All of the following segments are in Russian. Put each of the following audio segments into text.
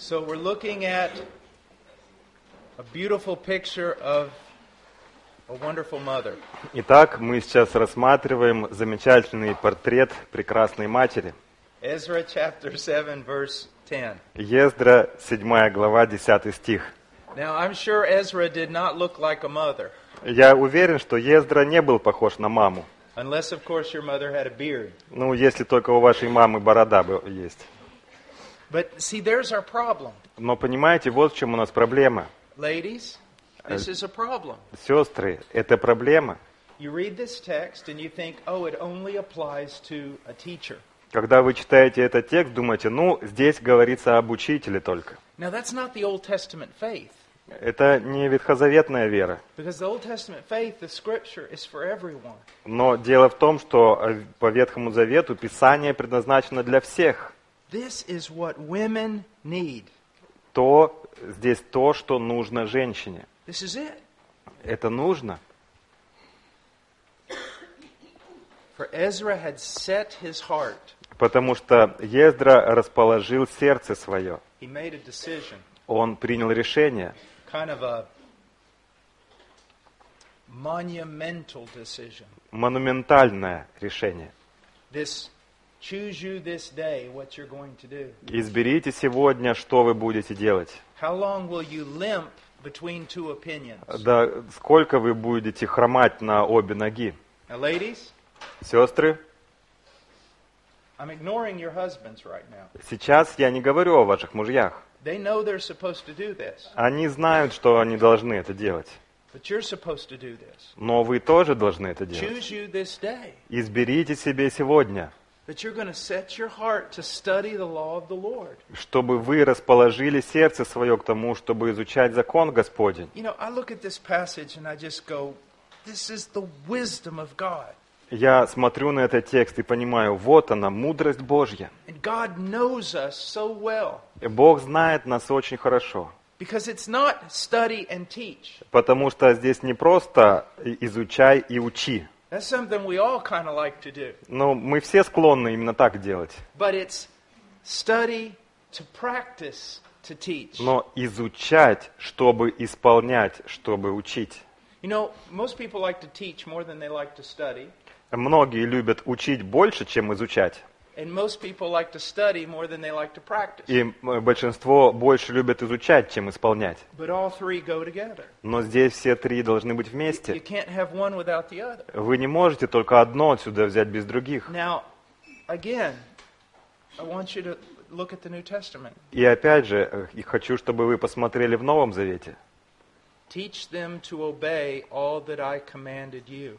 So we're looking at a beautiful picture of a wonderful mother. Итак, мы сейчас рассматриваем замечательный портрет прекрасной матери. Ezra chapter 7 verse 10. Ездра, 7 глава, 10 стих. Now I'm sure Ezra did not look like a mother. Я уверен, что Ездра не был похож на маму. Unless, of course, your mother had a beard. Ну, если только у вашей мамы борода есть. But see, there's our problem. Но понимаете, вот в чем у нас проблема. Ladies, this is a problem. Сестры, это проблема. You read this text and you think, oh, it only applies to a teacher. Когда вы читаете этот текст, думаете, ну, здесь говорится об учителе только. Now, that's not the Old Testament faith. Это не ветхозаветная вера. Because the Old Testament faith, the Scripture, is for everyone. Но дело в том, что по Ветхому Завету Писание предназначено для всех. This is what women need. Здесь то, что нужно женщине. This is it. Это нужно. For Ezra had set his heart. Потому что Ездра расположил сердце свое. He made a decision. Он принял решение. Kind of a monumental decision. Монументальное решение. This choose you this day what you're going to do. Изберите сегодня, что вы будете делать. How long will you limp between two opinions? Да сколько вы будете хромать на обе ноги? Now, ladies, сестры, I'm ignoring your husbands right now. Сейчас я не говорю о ваших мужьях. They know they're supposed to do this. Они знают, что они должны это делать. But you're supposed to do this. Но вы тоже должны это делать. Choose you this day. Изберите себе сегодня, That you're going to set your heart to study the law of the Lord. чтобы вы расположили сердце свое к тому, чтобы изучать закон Господень. You know, I look at this passage and I just go, this is the wisdom of God. Я смотрю на этот текст и понимаю, вот она, мудрость Божья. And God knows us so well. И Бог знает нас очень хорошо. Because it's not study and teach. Потому что здесь не просто изучай и учи. That's something we all kind of like to do. Но мы все склонны именно так делать. But it's study to practice to teach. Но изучать, чтобы исполнять, чтобы учить. You know, most people like to teach more than they like to study. Многие любят учить больше, чем изучать. And most people like to study more than they like to practice. И большинство больше любят изучать, чем исполнять. But all three go together. Но здесь все три должны быть You вместе. can't have one without the other. Вы не можете только одно отсюда взять без других. Now, again, I want you to look at the New Testament. И опять же, хочу, чтобы вы посмотрели в Новом Завете. Teach them to obey all that I commanded you.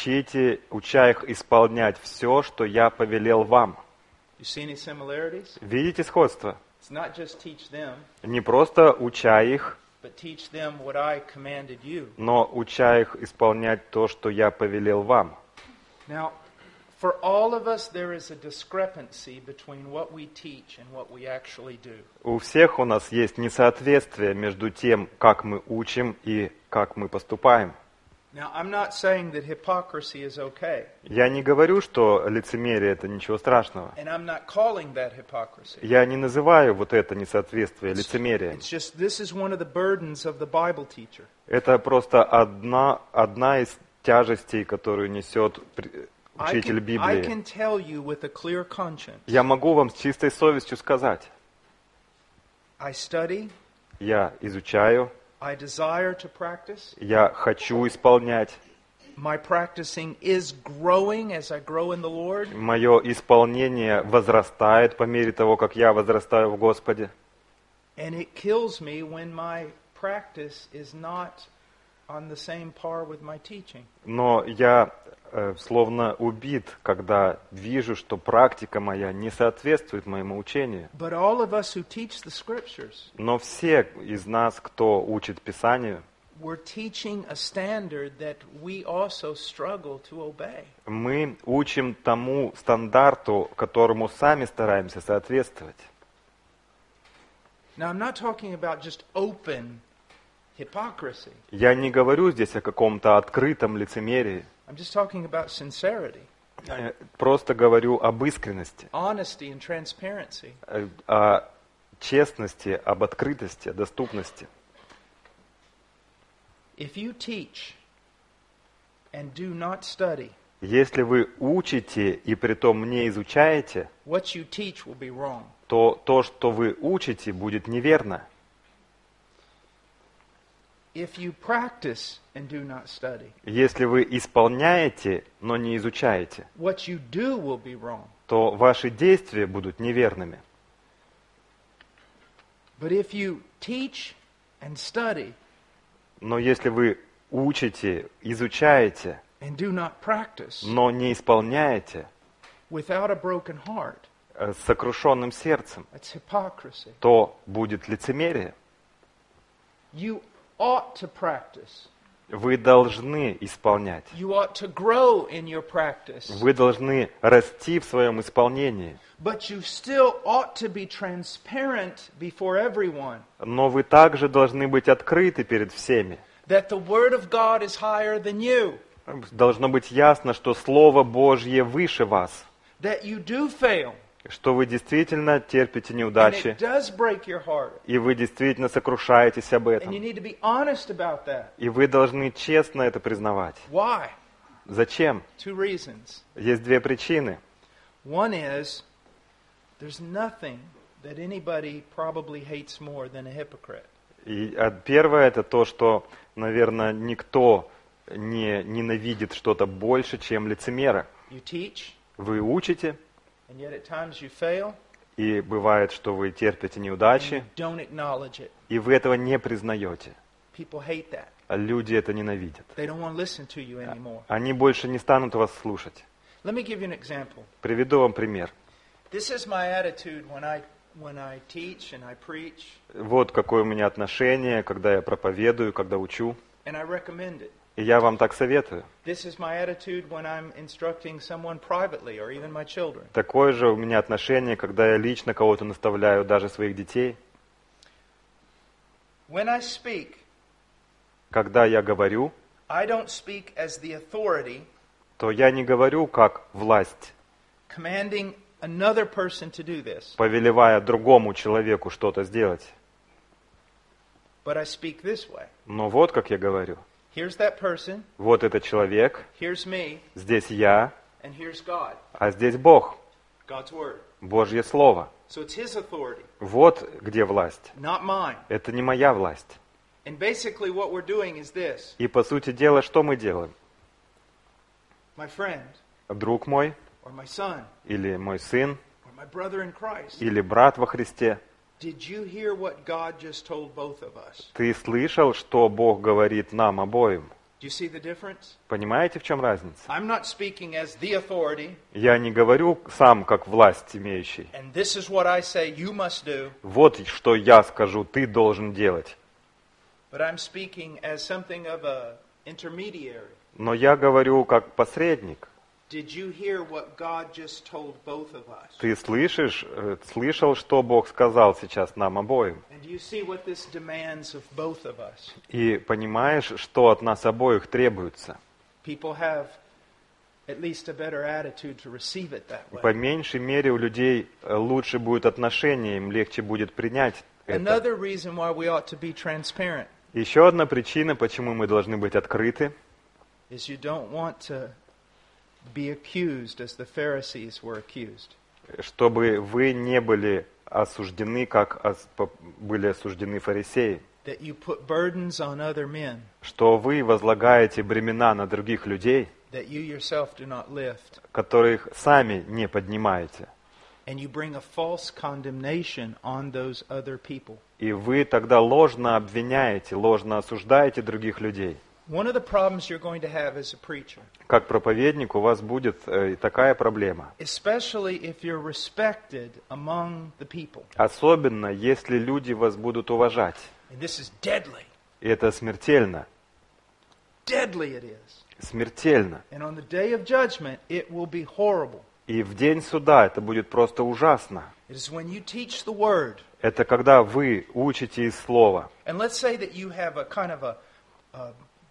Уча их исполнять все, что я повелел вам. You see any similarities? Видите сходство? It's not just teach them, Не просто уча их, but teach them what I commanded you. но уча их исполнять то, что я повелел вам. Now, for all of us, there is a discrepancy between what we teach and what we actually do. У всех у нас есть несоответствие между тем, как мы учим и как мы поступаем. Now, I'm not saying that hypocrisy is okay, Я не говорю, что лицемерие – это ничего страшного. and I'm not calling that hypocrisy. Я не называю вот это несоответствие лицемерием. It's just this is one of the burdens of the Bible teacher. Это просто одна из тяжестей, которую несет учитель I Библии. can tell you with a clear conscience. Я могу вам с чистой совестью сказать. I study, Я изучаю, I desire to practice. я хочу исполнять. My practicing is growing as I grow in the Lord. Мое исполнение возрастает по мере того, как я возрастаю в Господе. And it kills me when my practice is not on the same par with my teaching. Но я словно убит, когда вижу, что практика моя не соответствует моему учению. But all of us who teach the scriptures, Но все из нас, кто учит Писанию, we're teaching a standard that we also struggle to obey. мы учим тому стандарту, которому сами стараемся соответствовать. Now, I'm not talking about just open hypocrisy. Я не говорю здесь о каком-то открытом лицемерии. I'm just talking about sincerity, Просто говорю об искренности, honesty and transparency. о честности, об открытости, о доступности. If you teach and do not study, Если вы учите и притом не изучаете, what you teach will be wrong. то то, что вы учите, будет неверно. If you practice and do not study, Если вы исполняете, но не изучаете, what you do will be wrong. то ваши действия будут неверными. But if you teach and study Но если вы учите, изучаете, and do not practice но не исполняете, without a broken heart, с сокрушенным сердцем, that's hypocrisy. то будет лицемерие. You ought to practice. Вы должны исполнять. You ought to grow in your practice. Вы должны расти в своем исполнении. But you still ought to be transparent before everyone Но вы также должны быть открыты перед всеми. that the Word of God is higher than you, Должно быть ясно, что Слово Божье выше вас, that you do fail, что вы действительно терпите and неудачи, it does break your heart, и вы действительно сокрушаетесь об and you этом. need to be honest about that. И вы должны честно это признавать. Why? Зачем? 2 reasons. Есть две причины. One is there's nothing that anybody probably hates more than a hypocrite. И первое это то, что, наверное, никто не ненавидит что-то больше, чем лицемера. You teach, Вы учите, and yet at times you fail, и бывает, что вы терпите and you неудачи, don't acknowledge it. и вы этого не признаете. People hate that. А люди это ненавидят. They don't want to listen to you anymore. Они больше не станут вас слушать. Let me give you an example. Приведу вам пример. This is my attitude when I teach and I preach, Вот какое у меня отношение, когда я проповедую, когда учу. and I recommend it. И я вам так советую. This is my attitude when I'm instructing someone privately or even my children. Такое же у меня отношение, когда я лично кого-то наставляю, даже своих детей. When I speak, Когда я говорю, I don't speak as the authority то я не говорю как власть, commanding another person to do this, повелевая другому человеку что-то сделать. but I speak this way. Но вот как я говорю. Here's that person, Вот этот человек, here's me, здесь я, and here's God, а здесь Бог, God's Word. Божье Слово. So it's His authority, Вот где власть. not mine. Это не моя власть. And basically what we're doing is this. И по сути дела, что мы делаем? My friend, Друг мой, or my son, или мой сын, or my brother in Christ, или брат во Христе, did you hear what God just told both of us? ты слышал, что Бог говорит нам обоим? Do you see the difference? Понимаете, в чем разница? I'm not speaking as the authority, Я не говорю сам как власть имеющий. and this is what I say you must do, Вот что я скажу, ты должен делать. but I'm speaking as something of a intermediary. Но я говорю как посредник. Did you hear what God just told both of us? Ты слышал, что Бог сказал сейчас нам обоим. And do you see what this demands of both of us? И понимаешь, что от нас обоих требуется. People have at least a better attitude to receive it that way. По меньшей мере у людей лучше будет отношение, им легче будет принять это. Another reason why we ought to be transparent Еще одна причина, почему мы должны быть открыты, is you don't want to be accused as the Pharisees were accused. чтобы вы не были осуждены, как были осуждены фарисеи, That you put burdens on other men что вы возлагаете бремена на других людей, that you yourself do not lift. которых сами не поднимаете. And you bring a false condemnation on those other people. И вы тогда ложно обвиняете, ложно осуждаете других людей. One of the problems you're going to have as a preacher, Как проповедник у вас будет такая проблема. especially if you're respected among the people. Особенно, если люди вас будут уважать. And this is deadly. И это смертельно. Deadly it is. Смертельно. And on the day of judgment, it will be horrible. И в день суда это будет просто ужасно. It is when you teach the word. Это когда вы учите из слова. And let's say that you have a kind of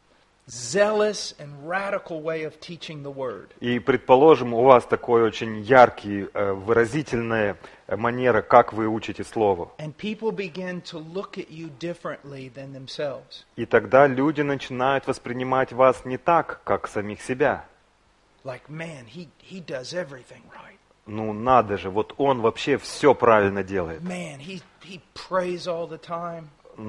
zealous and radical way of teaching the Word. И, предположим, у вас такой очень яркий, выразительная манера, как вы учите Слово. And people begin to look at you differently than themselves. И тогда люди начинают воспринимать вас не так, как самих себя. Like, man, he does everything right. Ну надо же, вот он вообще все правильно делает. Man, he prays all the time.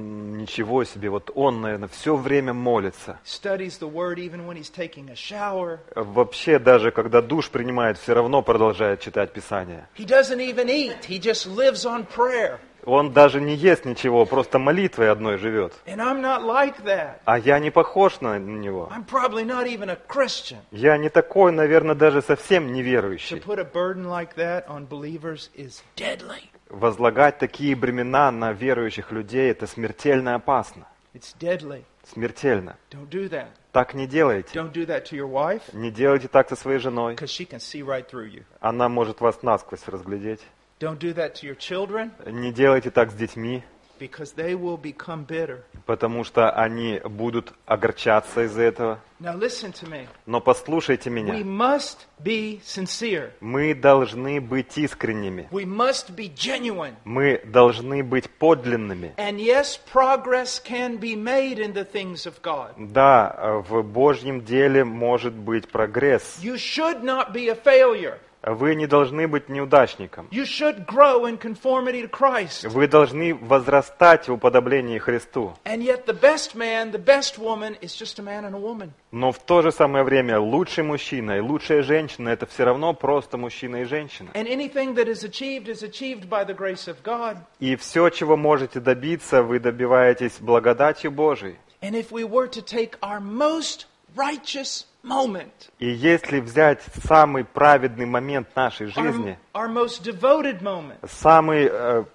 Ничего себе, вот он, наверное, все время молится. Studies the Word even when he's taking a shower. Вообще, даже когда душ принимает, все равно продолжает читать Писание. He doesn't even eat. He just lives on prayer. Он даже не ест ничего, просто молитвой одной живет. And I'm not like that. А я не похож на него. I'm probably not even a Christian. Я не такой, наверное, даже совсем To неверующий. put a burden like that on believers is deadly. Возлагать такие бремена на верующих людей – это смертельно опасно. It's deadly. Смертельно. Don't do that. Так не делайте. Don't do that to your wife, Не делайте так со своей женой. because she can see right through you. Она может вас насквозь разглядеть. Don't do that to your children, Не делайте так с детьми, because they will become bitter. потому что они будут огорчаться из-за этого. Now listen to me. Но послушайте We меня. must be sincere. Мы должны быть искренними. We must be genuine. Мы должны быть подлинными. And yes, progress can be made in the things of God. Да, в Божьем деле может быть прогресс. You should not be a failure. Вы не должны быть неудачником. You should grow in conformity to Christ. Вы должны возрастать в уподоблении Христу. And yet the best man, the best woman is just a man and a woman. Но в то же самое время лучший мужчина и лучшая женщина – это все равно просто мужчина и женщина. And anything that is achieved by the grace of God. И все, чего можете добиться, вы добиваетесь благодатью Божией. And if we were to take our most righteous moment, И если взять самый праведный момент нашей жизни, our most devoted moment, самый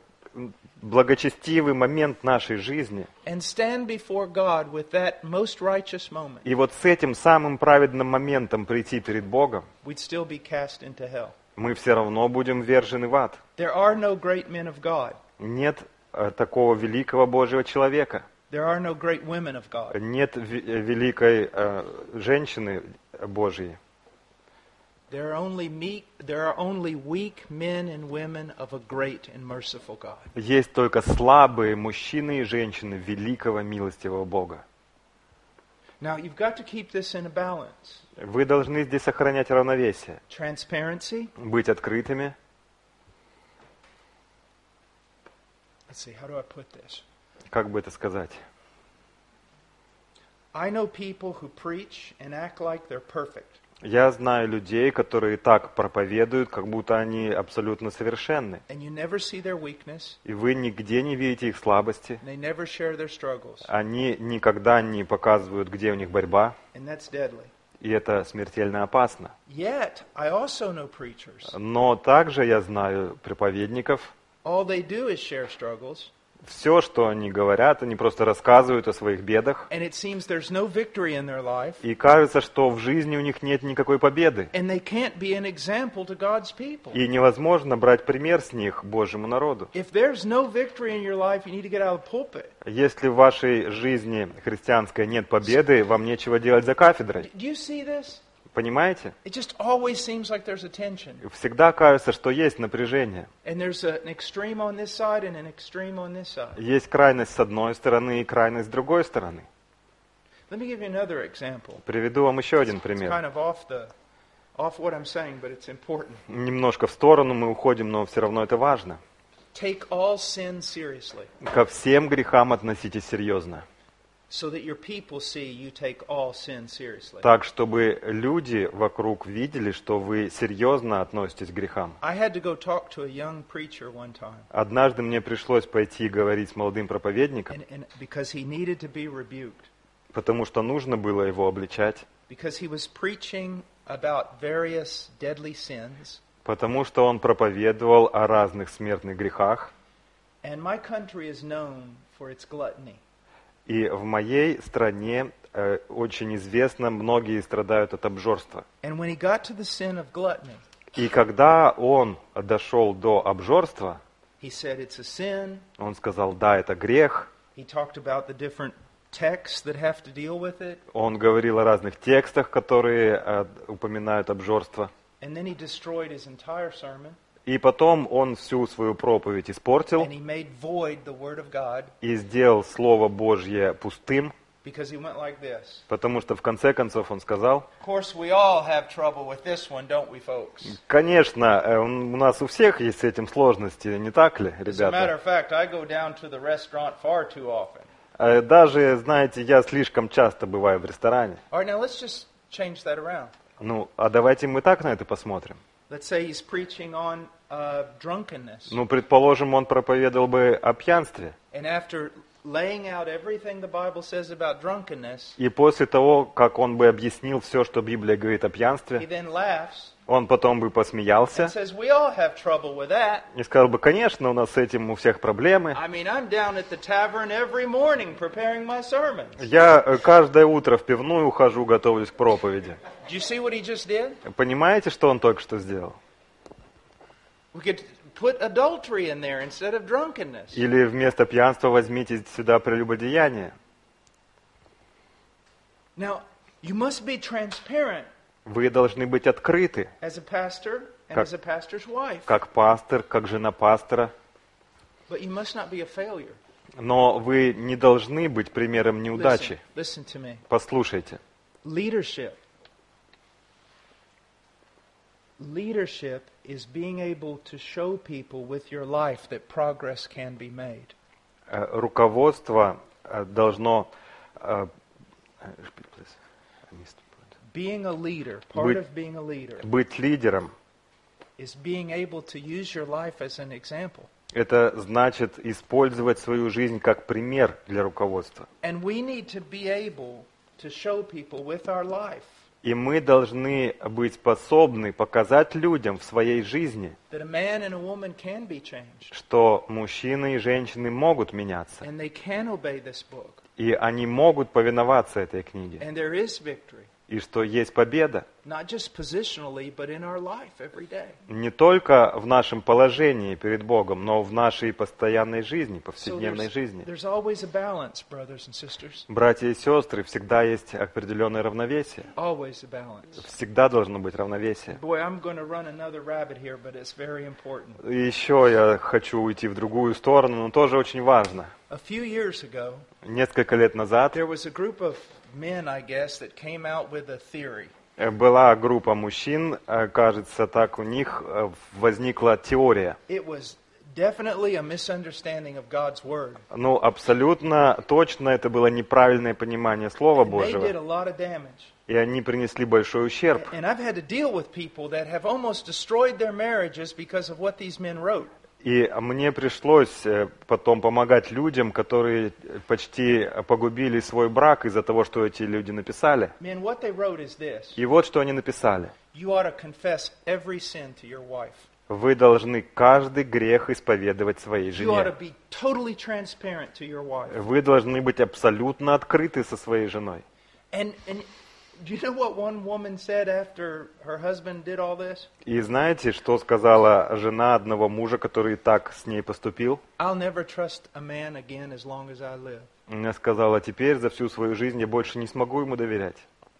благочестивый момент нашей жизни, and stand before God with that most righteous moment, и вот с этим самым праведным моментом прийти перед Богом, we'd still be cast into hell. мы все равно будем ввержены в ад. There are no great men of God. Нет такого великого Божьего человека. There are no great women of God. Нет великой женщины Божьей. There are only weak men and women of a great and merciful God. Есть только слабые мужчины и женщины великого милостивого Бога. Now, you've got to keep this in a balance. Вы должны здесь сохранять равновесие, Transparency. быть открытыми. Let's see, how do I put this? Как бы это сказать? I know people who preach and act like they're perfect. Я знаю людей, которые так проповедуют, как будто они абсолютно совершенны. And you never see their weakness. И вы нигде не видите их слабости. And they never share their struggles. Они никогда не показывают, где у них борьба. And that's deadly. И это смертельно опасно. Yet, I also know preachers. Но также я знаю проповедников. All they do is share struggles. Все, что они говорят, они просто рассказывают о своих бедах. And it seems there's no victory in their life. И кажется, что в жизни у них нет никакой победы. And they can't be an example to God's people. И невозможно брать пример с них Божьему народу. If there's no victory in your life, you need to get out of the pulpit. Если в вашей жизни христианской нет победы, вам нечего делать за кафедрой. Do you see this? Понимаете? It just always seems like there's a tension. Всегда кажется, что есть напряжение. And there's an extreme on this side and an extreme on this side. Есть крайность с одной стороны и крайность с другой стороны. Let me give you another example. Приведу вам еще один It's пример. kind of off what I'm saying, but it's important. Немножко в сторону мы уходим, но все равно это важно. Take all sin seriously, Ко всем грехам относитесь серьезно. so that your people see you take all sin seriously. Так, чтобы люди вокруг видели, что вы серьезно относитесь к грехам. I had to go talk to a young preacher one time, Однажды мне пришлось пойти говорить с молодым проповедником, and because he needed to be rebuked, потому что нужно было его обличать, because he was preaching about various deadly sins, потому что он проповедовал о разных смертных грехах. and my country is known for its gluttony. И в моей стране очень известно, многие страдают от обжорства. And when he got to the sin of gluttony, И когда он дошел до обжорства, he said it's a sin. он сказал, да, это грех. He talked about the different texts that have to deal with it. Он говорил о разных текстах, которые упоминают обжорство. And then he destroyed his entire sermon. И потом он всю свою проповедь испортил And he made void the word of God и сделал Слово Божье пустым, because he went like this. потому что в конце концов он сказал, Of course, we all have trouble with this one, don't we, folks? конечно, у нас у всех есть с этим сложности, не так ли, As a matter ребята? of fact, I go down to the restaurant far too often. Даже, знаете, я слишком часто бываю в ресторане. All right, now let's just change that around. Ну, а давайте мы так на это посмотрим. Let's say he's preaching on drunkenness. Ну, предположим, он проповедовал бы о пьянстве. And after laying out everything the Bible says about drunkenness, И после того, как он бы объяснил все, что Библия говорит о he пьянстве, then laughs он потом бы посмеялся and says, we all have trouble with that. и сказал бы, конечно, у нас с этим у всех проблемы. I mean, I'm down at the tavern every morning preparing my sermons. Я каждое утро в пивную ухожу, готовлюсь к проповеди. Do you see what he just did? Понимаете, что он только что сделал? We could put adultery in there instead of drunkenness. Или вместо пьянства возьмите сюда прелюбодеяние. Now, you must be transparent Вы должны быть открыты, as a pastor and Как- as a pastor's wife, как пастор, как жена пастора. but you must not be a failure. Но вы не должны быть примером неудачи. Listen to me. Послушайте. Leadership is being able to show people with your life that progress can be made. Руководство должно... Being a leader, part of being a leader, Быть лидером is being able to use your life as an example. – это значит использовать свою жизнь как пример для руководства. And we need to be able to show people with our life И мы должны быть способны показать людям в своей жизни, that a man and a woman can be changed что мужчины и женщины могут меняться. and they can obey this book И они могут повиноваться этой книге. and there is victory, И что есть победа. not just positionally, but in our life every day. Не только в нашем положении перед Богом, но в нашей постоянной жизни, So повседневной жизни. there's always a balance, brothers and sisters. Братья и сестры, всегда есть определенное равновесие. Always a balance. Всегда должно быть равновесие. Boy, I'm going to run another rabbit here, but it's very important. И еще я хочу уйти в другую сторону, но тоже очень важно. A few years ago, Несколько лет назад there was a group of men, I guess, that came out with a theory. была группа мужчин, кажется, так у них возникла теория. It was definitely a misunderstanding of God's word. Ну, абсолютно точно это было неправильное понимание Слова They did Божьего. a lot of damage. И они принесли большой ущерб. And I've had to deal with people that have almost destroyed their marriages because of what these men wrote. И мне пришлось потом помогать людям, которые почти погубили свой брак из-за того, что эти люди написали. Men, what they wrote is this. И вот что они написали. You ought to confess every sin to your wife. Вы должны каждый грех исповедовать своей You ought to жене. be totally transparent to your wife. Вы должны быть абсолютно открыты со своей женой. And do you know what one woman said after her husband did all this? И знаете, что сказала жена одного мужа, который так с ней поступил? I'll never trust a man again as long as I live. Она сказала, теперь за всю свою жизнь я больше не смогу ему доверять.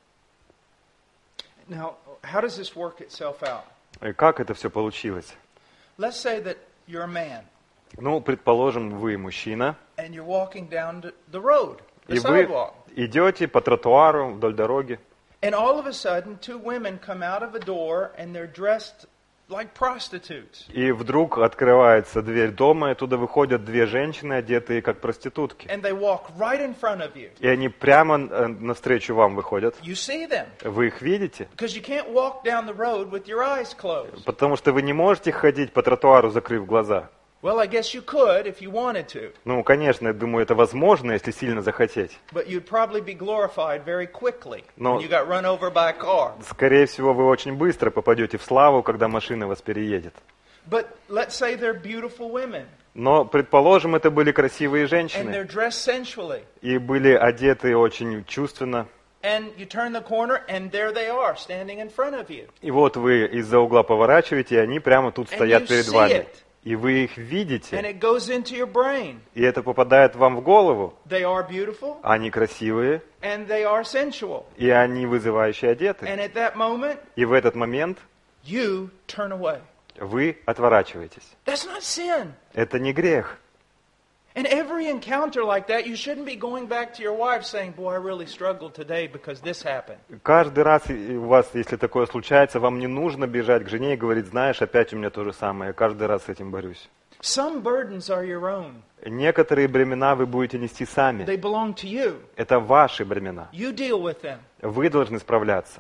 Now, how does this work itself out? И как это все получилось? Let's say that you're a man Ну, предположим, вы мужчина, and you're walking down the road, the и вы sidewalk. идете по тротуару вдоль дороги, And all of a sudden, two women come out of a door and they're dressed like prostitutes. и вдруг открывается дверь дома, и оттуда выходят две женщины, одетые как проститутки. And they walk right in front of you. И они прямо навстречу вам выходят. You see them Вы их видите? because you can't walk down the road with your eyes closed. Потому что вы не можете ходить по тротуару, закрыв глаза. Well, I guess you could if you wanted to, Ну, конечно, я думаю, это возможно, если сильно захотеть. but you'd probably be glorified very quickly No. when you got run over by a car. Скорее всего, вы очень быстро попадете в славу, когда машина вас переедет. But let's say they're beautiful women Но, предположим, это были красивые and женщины, they're dressed sensually. и были одеты очень чувственно. And you turn the corner and there they are standing in front of you. И вот вы из-за угла поворачиваете, и они прямо тут And стоят you перед see вами. it. И вы их and видите, it goes into your brain. и это попадает вам в голову. They are beautiful Они красивые, and they are sensual. и они вызывающе одеты. And at that moment, И в этот момент you turn away. вы отворачиваетесь. That's not sin. Это не грех. And every encounter like that, you shouldn't be going back to your wife saying, boy, I really struggled today because this happened. Каждый раз у вас, если такое случается, вам не нужно бежать к жене и говорить, знаешь, опять у меня то же самое, я каждый раз с этим борюсь. Some burdens are your own. Некоторые бремена вы будете нести сами. They belong to you. Это ваши бремена. You deal with them. Вы должны справляться.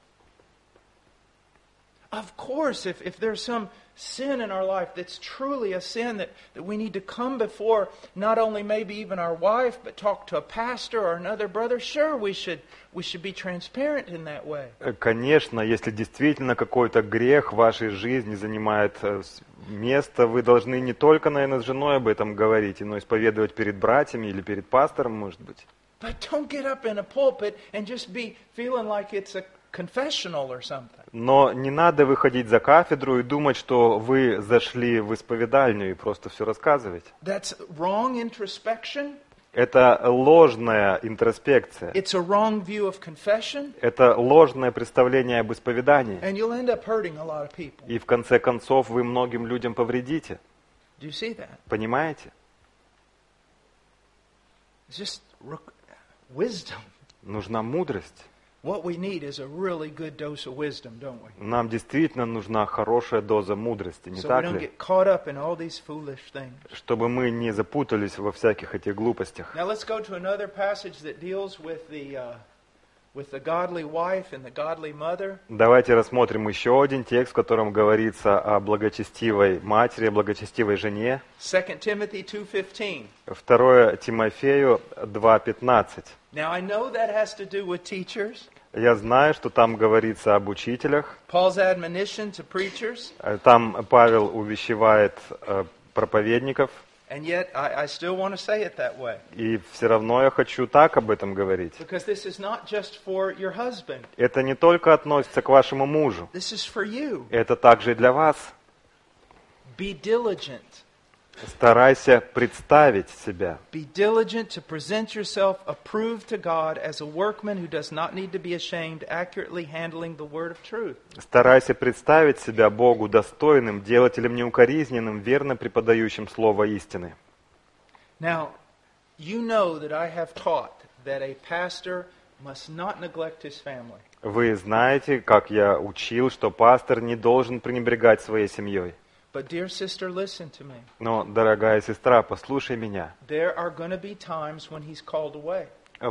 Of course, if there's some sin in our life that's truly a sin that we need to come before not only maybe even our wife, but talk to a pastor or another brother, sure, we should be transparent in that way. Конечно, если действительно какой-то грех в вашей жизни занимает место, вы должны не только, наверное, с женой об этом говорить, но исповедовать перед братьями или перед пастором, может быть. But don't get up in a pulpit and just be feeling like it's a confessional or something. Но не надо выходить за кафедру и думать, что вы зашли в исповедальню и просто все рассказывать. That's wrong introspection. Это ложная интроспекция. It's a wrong view of confession. Это ложное представление об исповедании. And you'll end up hurting a lot of people. И в конце концов вы многим людям повредите. Do you see that? Понимаете? It's just wisdom. Нужна мудрость. What we need is a really good dose of wisdom, don't we? Нам действительно нужна хорошая доза мудрости, не So we так don't ли? get caught up in all these foolish things. Чтобы мы не запутались во всяких этих глупостях. Now let's go to another passage that deals with the godly wife and the godly mother. Давайте рассмотрим еще один текст, в котором говорится о благочестивой матери, о благочестивой жене. 2 Timothy 2:15. 2 Тимофею 2:15. Now I know that has to do with teachers. Я знаю, что там говорится об учителях. Paul's admonition to preachers. Там Павел увещевает проповедников. And yet I still want to say it that way. И все равно я хочу так об этом говорить. Because this is not just for your husband. Это не только относится к вашему мужу. This is for you. Это также и для вас. Be diligent. Старайся представить себя. Be diligent to present yourself approved to God as a workman who does not need to be ashamed, accurately handling the word of truth. Старайся представить себя Богу достойным, делателем неукоризненным, верно преподающим слово истины. Now, you know that I have taught that a pastor must not neglect his family. Вы знаете, как я учил, что пастор не должен пренебрегать своей семьей. But, dear sister, listen to me. Но, дорогая сестра, послушай меня. There are going to be times when he's called away.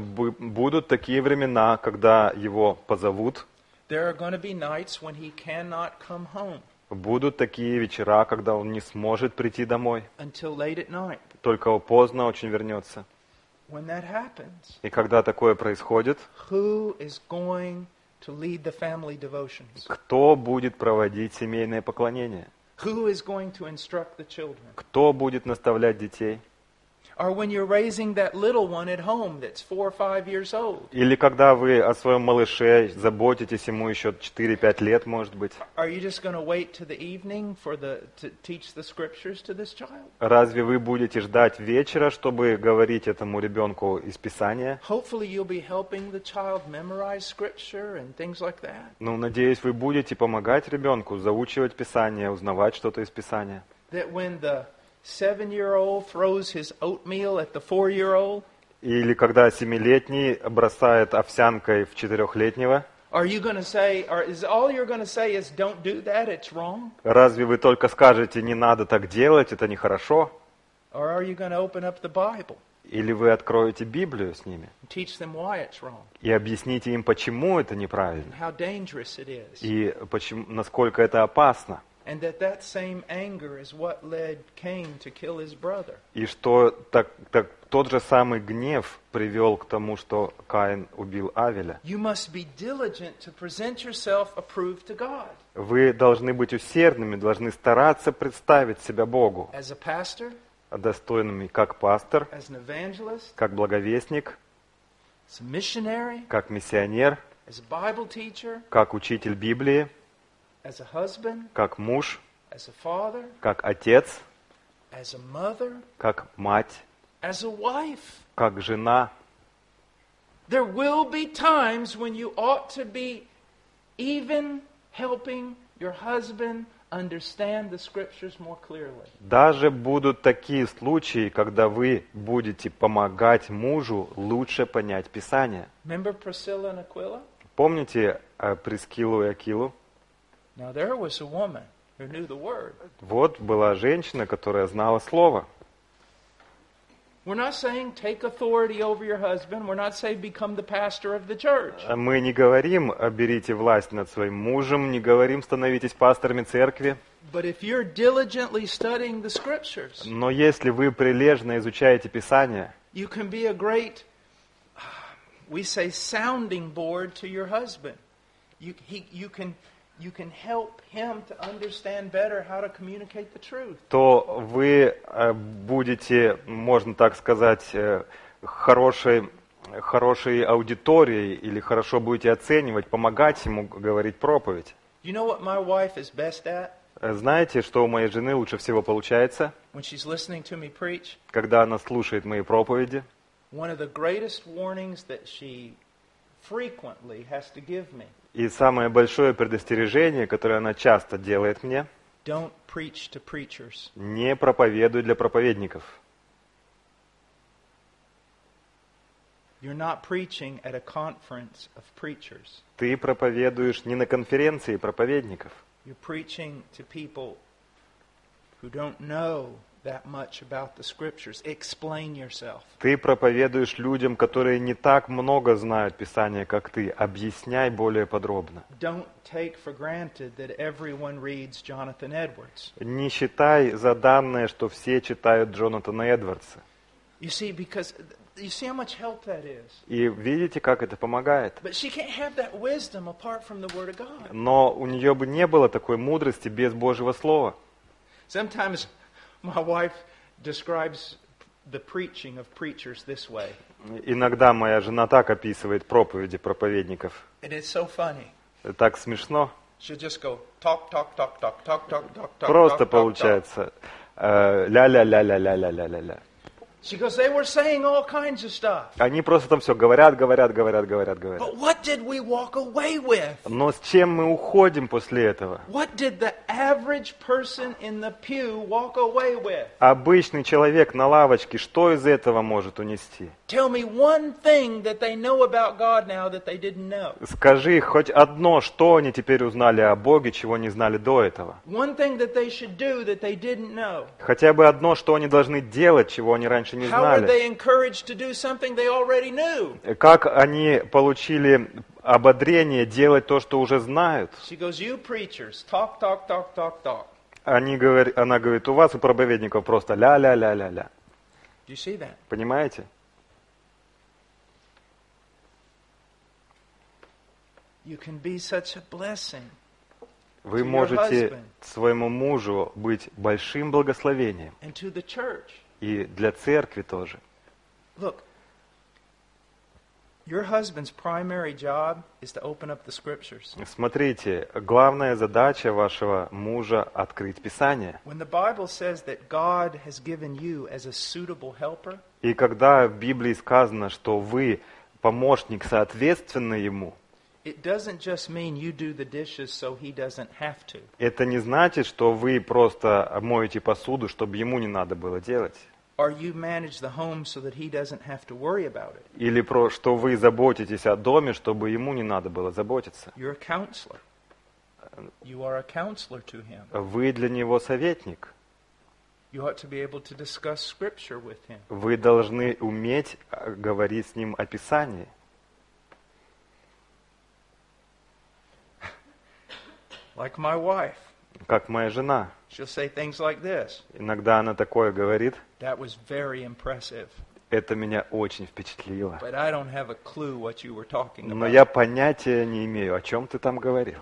Будут такие времена, когда его позовут. There are going to be nights when he cannot come home Будут такие вечера, когда он не сможет прийти домой. until late at night. Только поздно очень вернется. When that happens, И когда такое происходит, who is going to lead the family devotions? кто будет проводить семейное поклонение? Who is going to instruct the children? Кто будет наставлять детей? Or when you're raising that little one at home that's 4 or 5 years old, Или когда вы о своем малыше заботитесь, ему еще 4-5 лет, может быть. are you just going to wait to the evening to teach the scriptures to this child? Разве вы будете ждать вечера, чтобы говорить этому ребенку из Писания? Hopefully you'll be helping the child memorize scripture and things like that. Ну, надеюсь, вы будете помогать ребенку заучивать Писание, узнавать что-то из Писания. That when the 7-year-old throws his oatmeal at the 4-year-old, Или когда 7-летний бросает овсянкой в 4-летнего. are you going to say, or is all you're going to say is don't do that, it's wrong? Разве вы только скажете, не надо так делать, это нехорошо? Or are you going to open up the Bible Или вы откроете Библию с ними and teach them why it's wrong и объясните им, почему это неправильно, and how dangerous it is? и почему, насколько это опасно, And that same anger is what led Cain to kill his brother. и что тот же самый гнев привел к тому, что Каин убил Авеля. You must be diligent to present yourself approved to God. Вы должны быть усердными, должны стараться представить себя Богу As a pastor, достойными как пастор, as an evangelist, как благовестник, as a missionary, как миссионер, as a Bible teacher, как учитель Библии, as a husband, как муж, as a father, как отец, as a mother, как мать, as a wife. как жена. There will be times when you ought to be even helping your husband understand the scriptures more clearly. Даже будут такие случаи, когда вы будете помогать мужу лучше понять Писание. Remember Priscilla and Aquila? Помните Прискилу и Акилу? Now there was a woman who knew the word. Вот была женщина, которая знала Слово. We're not saying take authority over your husband. We're not saying become the pastor of the church. Мы не говорим «берите власть над своим мужем», не говорим «становитесь пасторами церкви». But if you're diligently studying the scriptures, Но если вы прилежно изучаете Писание, you can be a great, we say, sounding board to your husband. You can help him to understand better how to communicate the truth. то вы будете, можно так сказать, хорошей аудиторией или хорошо будете оценивать, помогать ему говорить проповедь. You know what my wife is best at? Знаете, что у моей жены лучше всего получается? When she's listening to me preach, Когда она слушает мои проповеди, one of the greatest warnings that she frequently has to give me. и самое большое предостережение, которое она часто делает мне, Don't preach to preachers. не проповедуй для проповедников. You're not preaching at a conference of preachers. Ты проповедуешь не на конференции проповедников. You're preaching to people who don't know that much about the scriptures. Explain yourself. Ты проповедуешь людям, которые не так много знают Писания, как ты. Объясняй более подробно. Don't take for granted that everyone reads Jonathan Edwards. Не считай за данное, что все читают Джонатана Эдвардса. You see how much help that is. И видите, как это помогает. But she can't have that wisdom apart from the Word of God. Но у нее бы не было такой мудрости без Божьего Слова. Sometimes my wife describes the preaching of preachers this way. Иногда моя жена так описывает проповеди проповедников. And it's so funny. Так смешно. She'll just go talk. Просто получается ля-ля-ля-ля-ля-ля-ля-ля. She goes, they were saying all kinds of stuff. Они просто там все говорят. But what did we walk away with? Но с чем мы уходим после этого? What did the average person in the pew walk away with? Обычный человек на лавочке, что из этого может унести? Tell me one thing that they know about God now that they didn't know. Скажи хоть одно, что они теперь узнали о Боге, чего не знали до этого. One thing that they should do that they didn't know. Хотя бы одно, что они должны делать, чего они раньше не How were знали. they encouraged to do something they already knew? Как они получили ободрение делать то, что уже знают. She goes, you preachers, talk. Она говорит, у вас, у проповедников, просто ля-ля-ля-ля-ля. Do you see that? Понимаете? You can be such a blessing. Вы To your можете husband. своему мужу быть большим благословением. And to the church. И для церкви тоже. Look, your husband's primary job is to open up the scriptures. Смотрите, главная задача вашего мужа — открыть Писание. When the Bible says that God has given you as a suitable helper, И когда в Библии сказано, что вы помощник соответственно ему, it doesn't just mean you do the dishes so he doesn't have to. это не значит, что вы просто моете посуду, чтобы ему не надо было делать. Or you manage the home so that he doesn't have to worry about it. Или что вы заботитесь о доме, чтобы ему не надо было заботиться. You're a counselor. You are a counselor to him. Вы для него советник. You ought to be able to discuss scripture with him. Вы должны уметь говорить с ним о Писании. Like my wife. Как моя жена. She'll say things like this. Иногда она такое говорит. That was very impressive. Это меня очень впечатлило. But I don't have a clue what you were talking Но about. я понятия не имею, о чем ты там говорил.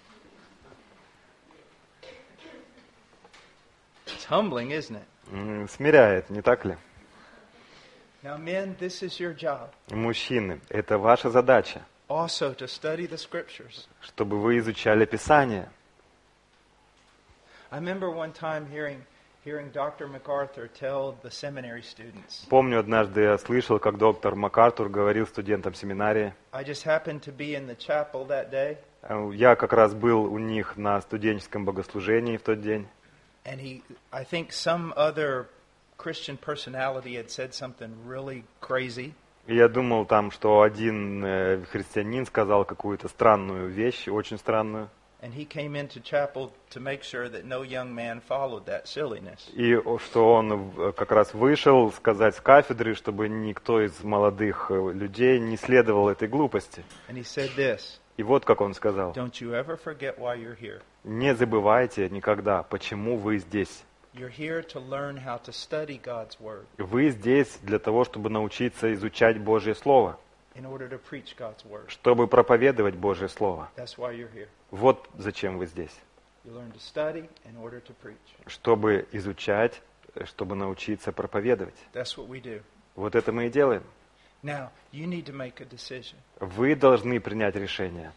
It's humbling, isn't it? Смиряет, не так ли? Now, men, this is your job. Мужчины, это ваша задача, Also to study the scriptures. чтобы вы изучали Писание. I remember one time hearing Dr. MacArthur tell the seminary students. Помню, однажды я слышал, как доктор МакАртур говорил студентам семинарии. I just happened to be in the chapel that day. Я как раз был у них на студенческом богослужении в тот день. And I think some other Christian personality had said something really crazy. И я думал там, что один христианин сказал какую-то странную вещь, очень странную. And he came into chapel to make sure that no young man followed that silliness. И что он как раз вышел сказать с кафедры, чтобы никто из молодых людей не следовал этой глупости. And he said this. И вот как он сказал. Don't you ever forget why you're here. Не забывайте никогда, почему вы здесь. You're here to learn how to study God's word. Вы здесь для того, чтобы научиться изучать Божье Слово. In order to preach God's word. Чтобы проповедовать Божье Слово. That's why you're here. Вот зачем вы здесь. You learn to study in order to preach. Чтобы изучать, чтобы научиться проповедовать. That's what we do. Вот это мы и делаем. Now, you need to make a decision. Вы должны принять решение.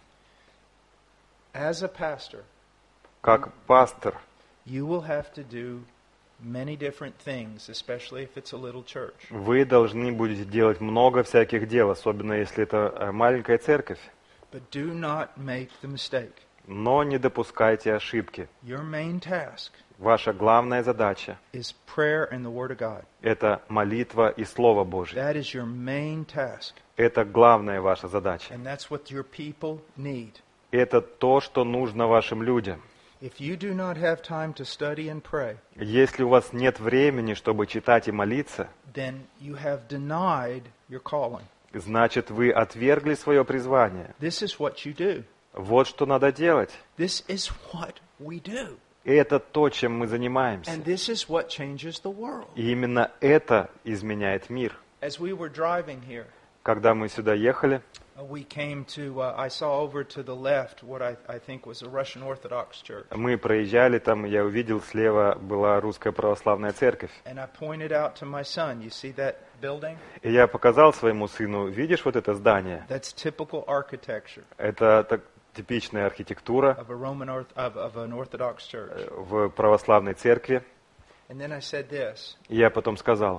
As a pastor, как пастор, you will have to do many different things, especially if it's a little church. Вы должны будете делать много всяких дел, особенно если это маленькая церковь. But do not make the mistake. Но не допускайте ошибки. Your main task Ваша главная задача is prayer and the Word of God. Это молитва и Слово Божье. That is your main task. Это главная ваша задача. And that's what your people need. Это то, что нужно вашим людям. If you do not have time to study and pray, если у вас нет времени, чтобы читать и молиться, then you have denied your calling. Значит, вы отвергли свое призвание. This is what you do. Вот что надо делать. This is what we do. Это то, чем мы занимаемся. And this is what changes the world. И именно это изменяет мир. As we were driving here, когда мы сюда ехали, we came to, I saw over to the left what I think was a Russian Orthodox church. Мы проезжали там, я увидел, слева была русская православная церковь. And I pointed out to my son, you see that building? И я показал своему сыну, видишь вот это здание? That's typical architecture. Это типичная архитектура of an Orthodox church. В православной церкви. And then I said this. И я потом сказал,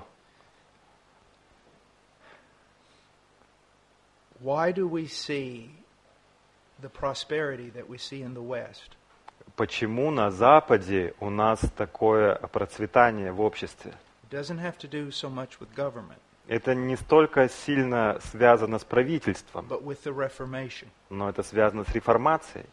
why do we see the prosperity that we see in the West? Почему на Западе у нас такое процветание в обществе? It doesn't have to do so much with government. Это не столько сильно связано с правительством, But with the Reformation. Но это связано с реформацией.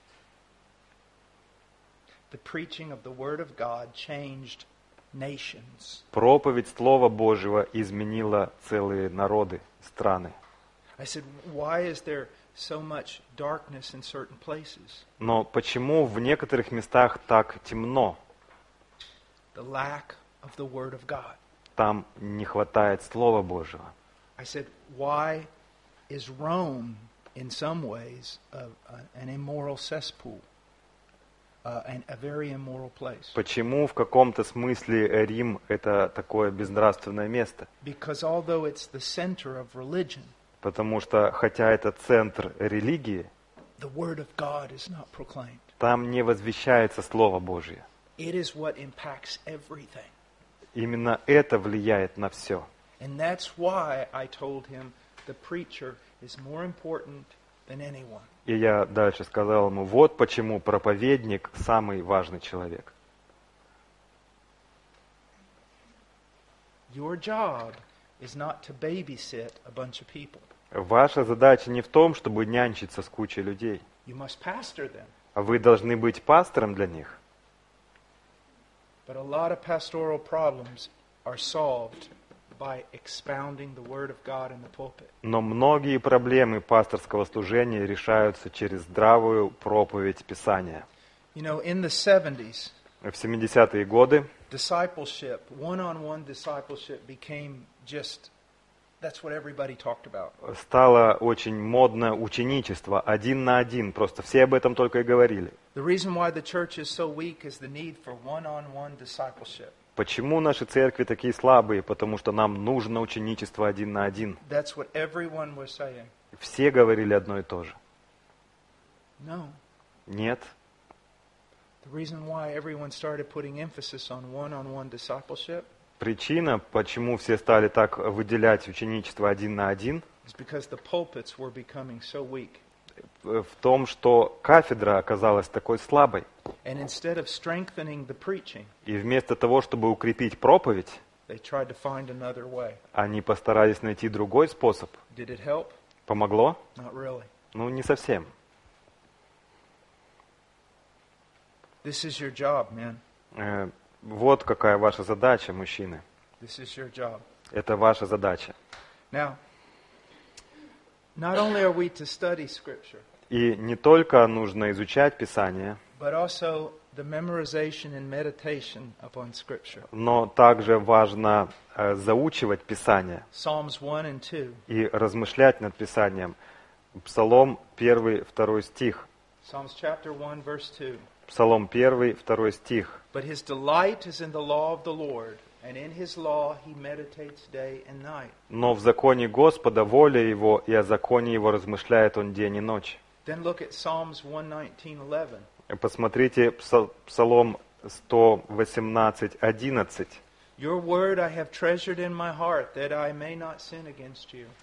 The preaching of the Word of God changed nations. Проповедь Слова Божьего изменила целые народы, страны. I said, why is there so much darkness in certain places? Но почему в некоторых местах так темно? The lack of the Word of God. Там не хватает Слова Божьего. I said, why is Rome, in some ways, an immoral cesspool, and a very immoral place? Почему в каком-то смысле Рим это такое безнравственное место? Because although it's the center of religion, Потому что, хотя это центр религии, the Word of God is not proclaimed. Там не возвещается Слово Божье. It is what impacts everything. Именно это влияет на все. And that's why I told him the preacher is more important than anyone. И я дальше сказал ему, вот почему проповедник самый важный человек. Your job is not to babysit a bunch of people. Ваша задача не в том, чтобы нянчиться с кучей людей. You must pastor them. А вы должны быть пастором для них. But a lot of pastoral problems are solved by expounding the Word of God in the pulpit. Но многие проблемы пасторского служения решаются через здравую проповедь Писания. You know, in the 70s, В 70-е годы discipleship, one-on-one discipleship became just, that's what everybody talked about. стало очень модно ученичество, один на один, просто все об этом только и говорили. The reason why the church is so weak is the need for one-on-one discipleship. Почему наши церкви такие слабые? Потому что нам нужно ученичество один на один. That's what everyone was saying. Все говорили одно и то же. No. Нет. The reason why everyone started putting emphasis on one-on-one discipleship Причина, почему все стали так выделять ученичество один на один, is because the pulpits were becoming so weak. в том, что кафедра оказалась такой слабой. And instead of strengthening the preaching, И вместо того, чтобы укрепить проповедь, they tried to find another way. они постарались найти другой способ. Did it help? Помогло? Not really. Ну, не совсем. This is your job, man. Вот какая ваша задача, мужчины. This is your job. Это ваша задача. Now, not only are we to study Scripture, И не только нужно изучать Писание, but also the memorization and meditation upon Scripture. но также важно заучивать Писание Psalms 1 and 2. и размышлять над Писанием. Псалом 1, 2 стих. Psalms chapter 1, verse 2. Псалом 1, 2 стих. But his delight is in the law of the Lord, and in his law he meditates day and night. Но в законе Господа воля Его, и о законе Его размышляет Он день и ночь. Then look at Psalms 119:11. Посмотрите Псалом 118, 11. Your word I have treasured in my heart, that I may not sin against you.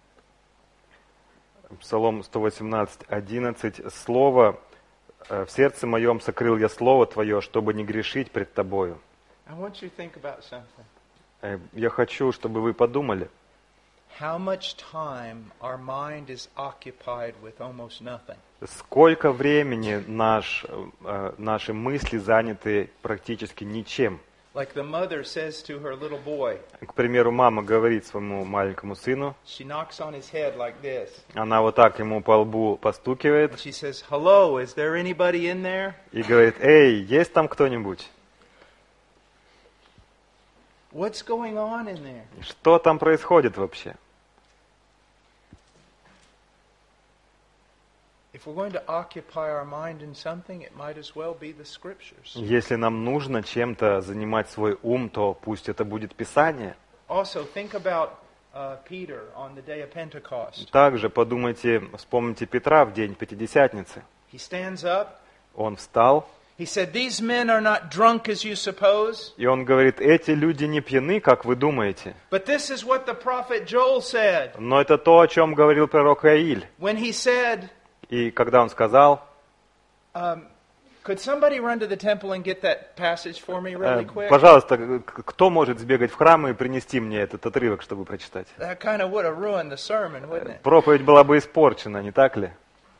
Псалом 118, 11. Слово в сердце моем сокрыл я Слово Твое, чтобы не грешить пред Тобою. I want you to think about something. Я хочу, чтобы вы подумали, How much time our mind is occupied with almost nothing. сколько времени наши мысли заняты практически ничем. Like the mother says to her little boy, К примеру, мама говорит своему маленькому сыну, she knocks on his head like this. она вот так ему по лбу And постукивает she says, hello, is there anybody in there? и говорит: «Эй, есть там кто-нибудь? What's going on in there? Что там происходит вообще?» If we're going to occupy our mind in something, it might as well be the Scriptures. Если нам нужно чем-то занимать свой ум, то пусть это будет Писание. Also, think about Peter on the day of Pentecost. Также подумайте, вспомните Петра в день Пятидесятницы. He stands up. Он встал, He said, these men are not drunk as you suppose, и он говорит: «Эти люди не пьяны, как вы думаете». but this is what the prophet Joel said Но это то, о чем говорил пророк Иаиль. when he said, И когда он сказал, could somebody run to the temple and get that passage for me really quick? пожалуйста, кто может сбегать в храм и принести мне этот отрывок, чтобы прочитать? That kind of would have ruined the sermon, wouldn't it? Проповедь была бы испорчена, не так ли?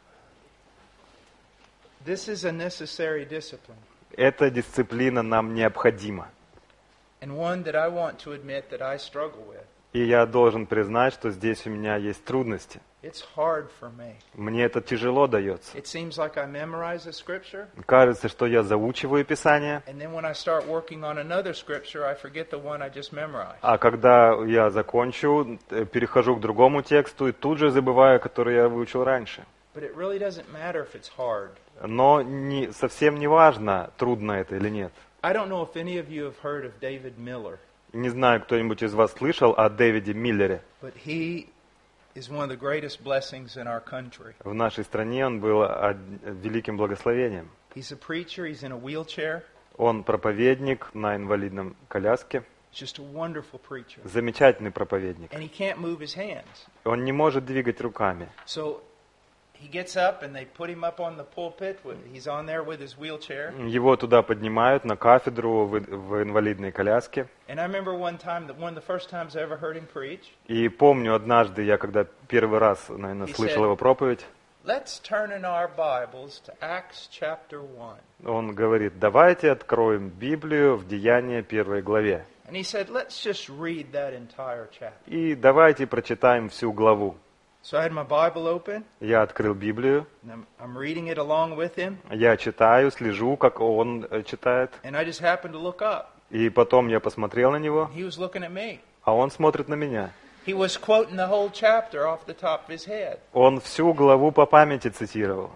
This is a necessary discipline, Эта дисциплина нам необходима. and one that I want to admit that I struggle with. И я должен признать, что здесь у меня есть трудности. It's hard for me. Мне это тяжело дается. It seems like I memorize a scripture, Кажется, что я заучиваю Писание, and then when I start working on another scripture, I forget the one I just memorized. а когда я закончу, перехожу к другому тексту и тут же забываю, который я выучил раньше. But it really doesn't matter if it's hard. Но совсем не важно, трудно это или нет. I don't know if any of you have heard of David Miller, Не знаю, кто-нибудь из вас слышал о Дэвиде Миллере. but he is one of the greatest blessings in our country. В нашей стране он был великим благословением. He's a preacher, he's in a wheelchair, Он проповедник на инвалидном коляске. just a wonderful preacher. Замечательный проповедник. And he can't move his hands. Он не может двигать руками. So he gets up and they put him up on the pulpit. He's on there with his wheelchair. Его туда поднимают на кафедру в инвалидной коляске. And I remember one of the first times I ever heard him preach. И помню, однажды я, когда первый раз, наверное, слышал его проповедь, Let's turn in our Bibles to Acts chapter 1. он говорит: давайте откроем Библию в Деяния 1 главе. And he said, let's just read that entire chapter. И давайте прочитаем всю главу. So I had my Bible open, Я открыл Библию, and I'm reading it along with him, я читаю, слежу, как он читает. and I just happened to look up. И потом я посмотрел на него, He was looking at me. а он смотрит на меня. He was quoting the whole chapter off the top of his head. Он всю главу по памяти цитировал.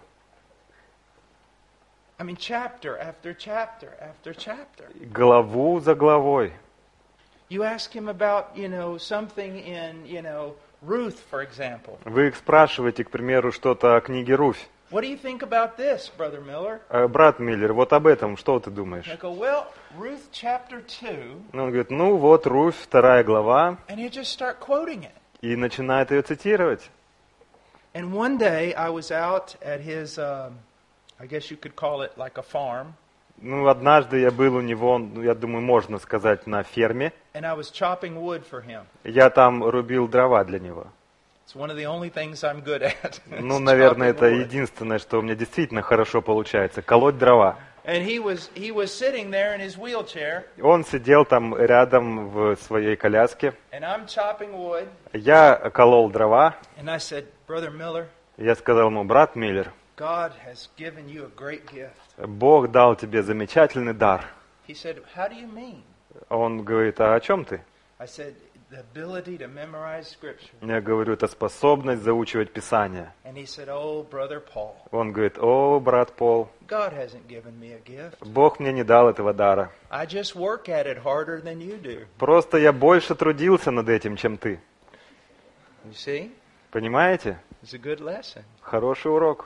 I mean, chapter after chapter after chapter. Главу за главой. You ask him about, something in, Ruth, for example. Вы их спрашиваете, к примеру, что-то о книге Руфь. what do you think about this, Brother Miller? Брат Миллер, вот об этом что ты думаешь? I go, well, Ruth chapter 2, Он говорит, ну вот Руфь, 2 глава, and you just start quoting it. и начинает ее цитировать. And one day I was out at his, I guess you could call it like a farm, Ну, однажды я был у него, ну, я думаю, можно сказать, на ферме. and I was chopping wood for him. Я там рубил дрова для него. It's one of the only things I'm good at. Ну, is наверное, chopping это wood. единственное, что у меня действительно хорошо получается, колоть дрова. And he was sitting there in his wheelchair, Он сидел там рядом в своей коляске. and I'm chopping wood, Я колол дрова. and I said, Brother Miller, Я сказал ему, брат Миллер, God has given you a great gift. Бог дал тебе замечательный дар. He said, how do you mean? Он говорит, а о чем ты? I said, the ability to memorize Scripture. Я говорю, это способность заучивать Писание. And he said, oh, Brother Paul, Он говорит, о, брат Пол, God hasn't given me a gift. Бог мне не дал этого дара. I just work at it harder than you do. Просто я больше трудился над этим, чем ты. You see? Понимаете? It's a good lesson. Хороший урок.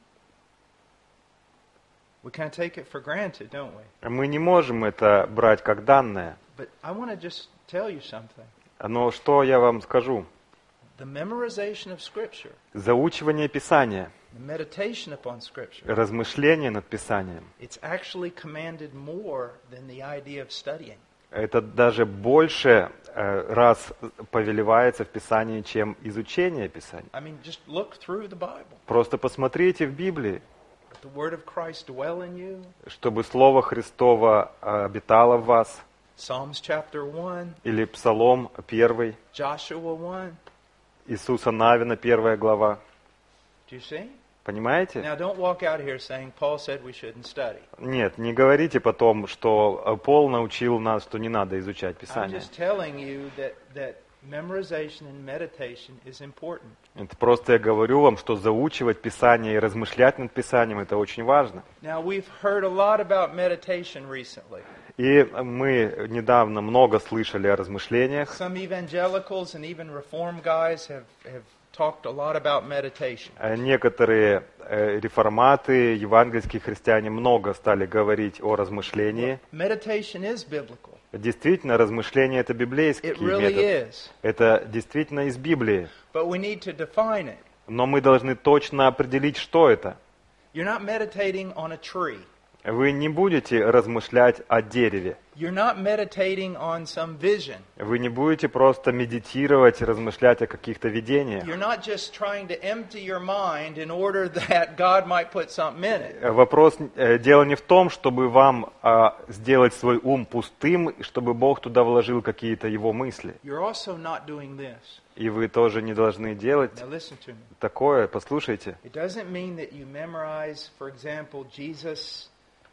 We kind of take it for granted, don't we? Мы не можем это брать как данное. But I want to just tell you something. Но что я вам скажу? The memorization of Scripture, Заучивание Писания, the meditation upon Scripture, размышление над Писанием, it's actually commanded more than the idea of studying. это даже больше раз повелевается в Писании, чем изучение Писания. I mean, just look through the Bible. Просто посмотрите в Библии, Let the Word of Christ dwell in you. чтобы Слово Христово обитало в вас. Psalms chapter 1, Или Псалом 1, Joshua 1. Иисуса Навина 1 глава. Do you see? Понимаете? Now, don't walk out here saying Paul said we shouldn't study. Нет, не говорите потом, что Пол научил нас, что не надо изучать I'm Писание. just telling you that memorization and meditation is important. Это просто я говорю вам, что заучивать Писание и размышлять над Писанием – это очень важно. Now, we've heard a lot about meditation recently. И мы недавно много слышали о размышлениях. Some evangelicals and even reform guys have talked a lot about meditation. Некоторые реформаты, евангельские христиане много стали говорить о размышлении. Meditation is biblical. Действительно, размышление – это библейский It really метод. is. Это действительно из Библии. But we need to define it. Но мы должны точно определить, что это. You're not meditating on a tree. Вы не будете размышлять о дереве. You're not meditating on some vision. Вы не будете просто медитировать, размышлять о каких-то видениях. You're not just trying to empty your mind in order that God might put something in it. Вопрос, дело не в том, чтобы вам сделать свой ум пустым, и чтобы Бог туда вложил какие-то его мысли. You're also not doing this. И вы тоже не должны делать Now listen to me. такое. Послушайте. It doesn't mean that you memorize, for example, Jesus'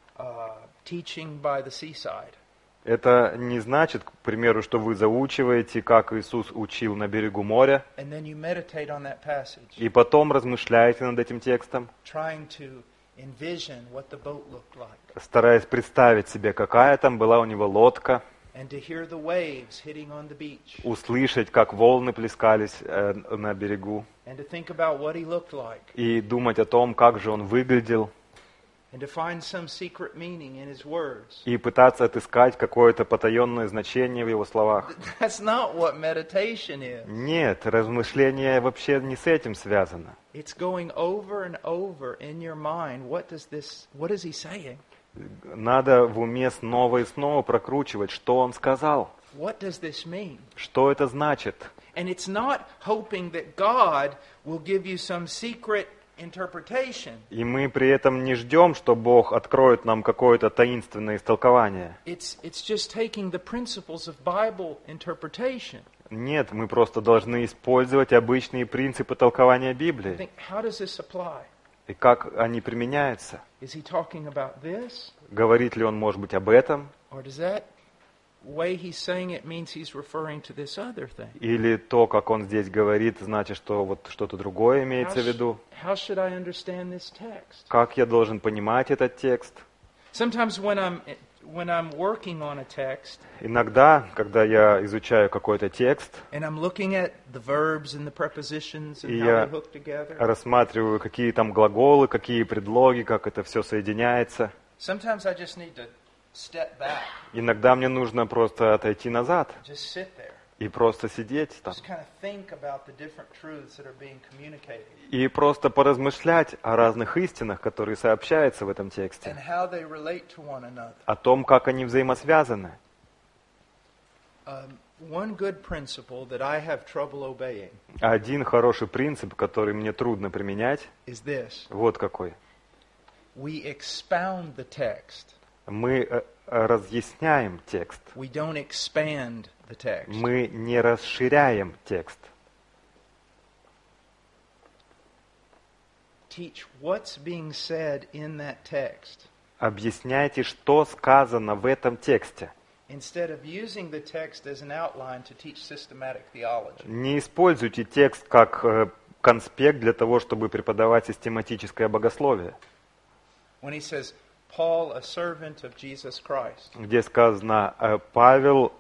teaching by the seaside. Это не значит, к примеру, что вы заучиваете, как Иисус учил на берегу моря, And then you meditate on that passage, и потом размышляете над этим текстом, trying to envision what the boat looked like, стараясь представить себе, какая там была у него лодка, and to hear the waves hitting on the beach, услышать, как волны плескались на берегу, and to think about what he looked like, и думать о том, как же он выглядел, and to find some secret meaning in his words. и пытаться отыскать какое-то потаенное значение в его словах. That's not what meditation is. Нет, размышление вообще не с этим связано. It's going over and over in your mind. What is he saying? Надо в уме снова и снова прокручивать, что он сказал, What does this mean? что это значит. And it's not hoping that God will give you some secret interpretation. И мы при этом не ждем, что Бог откроет нам какое-то таинственное истолкование. It's just taking the principles of Bible interpretation. Нет, мы просто должны использовать обычные принципы толкования I Библии. think, how does this apply? И как они применяются. Is he talking about this? Говорит ли он, может быть, об этом? Or does that way he's saying it means he's referring to this other thing? Или то, как он здесь говорит, значит, что вот что-то другое имеется в виду? How should I understand this text? Как я должен понимать этот текст? Sometimes when when I'm working on a text Иногда, когда я изучаю какой-то текст, and I'm looking at the verbs and the prepositions and И how я they hook together, рассматриваю, какие там глаголы, какие предлоги, как это все соединяется. sometimes I just need to step back, Иногда мне нужно просто отойти назад just sit there, и просто сидеть там. just kind of think about the different truths that are being communicated И просто поразмышлять о разных истинах, которые сообщаются в этом тексте. and how they relate to one another. О том, как они взаимосвязаны. One good principle that I have trouble obeying Один хороший принцип, который мне трудно применять, is this. вот какой. We expound the text. Мы разъясняем текст. We don't expand the text. Мы не расширяем текст. Teach what's being said in that text Объясняйте, что сказано в этом тексте. instead of using the text as an outline to teach systematic theology. Не используйте текст как конспект для того, чтобы преподавать систематическое богословие, When he says, Paul, a servant of Jesus Christ, где сказано «Павел,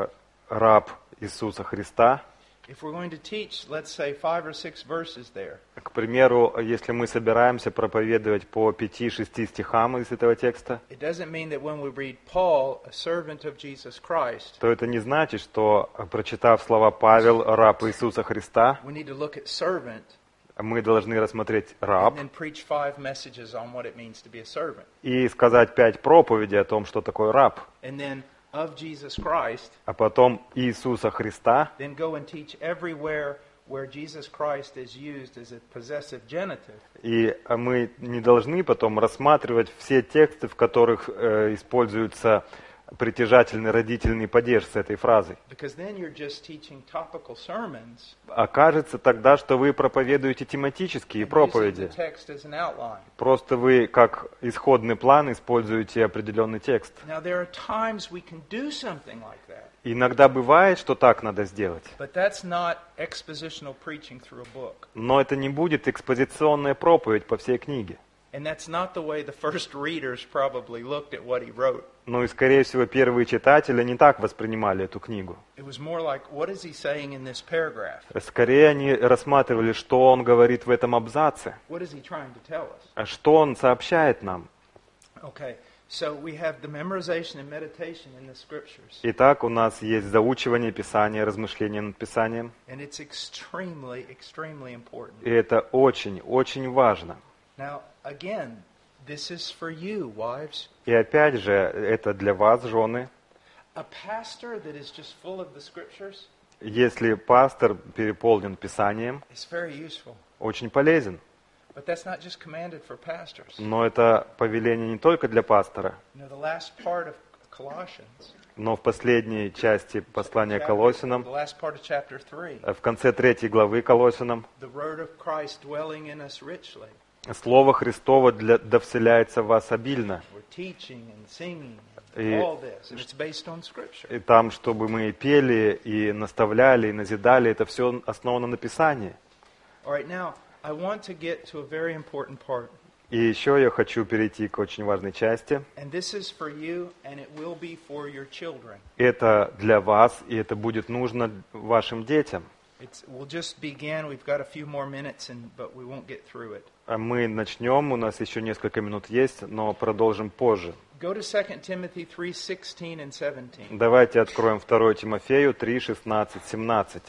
раб Иисуса Христа». if we're going to teach, let's say, 5 or 6 verses there, К примеру, если мы собираемся проповедовать по 5-6 стихам из этого текста, it doesn't mean that when we read Paul, a servant of Jesus Christ, то это не значит, что, прочитав слова «Павел, раб Иисуса Христа», we need to look at servant мы должны рассмотреть «раб» and then preach 5 messages on what it means to be a servant. и сказать 5 проповедей о том, что такое раб, And then of Jesus Christ, а потом Иисуса Христа, then go and teach everywhere where Jesus Christ is used as a possessive genitive. и мы не должны потом рассматривать все тексты, в которых используются притяжательный родительный падеж с этой фразой. Because then you're just teaching topical sermons Окажется тогда, что вы проповедуете тематические and using проповеди. the text as an outline. Просто вы как исходный план используете определенный текст. Now there are times we can do something like that, Иногда бывает, что так надо сделать. but that's not expositional preaching through a book. Но это не будет экспозиционная проповедь по всей книге. And that's not the way the first readers probably looked at what he wrote. Ну и, скорее всего, первые читатели не так воспринимали эту книгу. It was more like, what is he saying in this paragraph? Скорее они рассматривали, что он говорит в этом абзаце, What is he trying to tell us? а что он сообщает нам. Okay, so we have the memorization and meditation in the scriptures. Итак, у нас есть заучивание Писания, размышление над Писанием. And it's extremely, extremely important. И это очень, очень важно. Now, again, this is for you, wives. И опять же, это для вас, жены. A pastor that is just full of the scriptures Если пастор переполнен Писанием, is very useful. очень полезен. But that's not just commanded for pastors. Но это повеление не только для пастора. You know, the last part of Colossians, Но в последней части послания к Колоссянам, the last part of chapter 3, в конце 3 главы Колоссянам, the word of Christ dwelling in us richly. Слово Христово да вселяется в вас обильно. We're teaching and singing И- and all this, and it's based on scripture. И там, чтобы мы пели, и наставляли, и назидали, это все основано на Писании. All right, now I want to get to a very important part. И еще я хочу перейти к очень важной части. And this is for you, and it will be for your children. Это для вас, и это будет нужно вашим детям. We'll just begin. We've got a few more minutes, but we won't get through it. А мы начнем, у нас еще несколько минут есть, но продолжим позже. Go to 2 Timothy 3:16 and 17. Давайте откроем 2 Тимофею 3, 16, 17.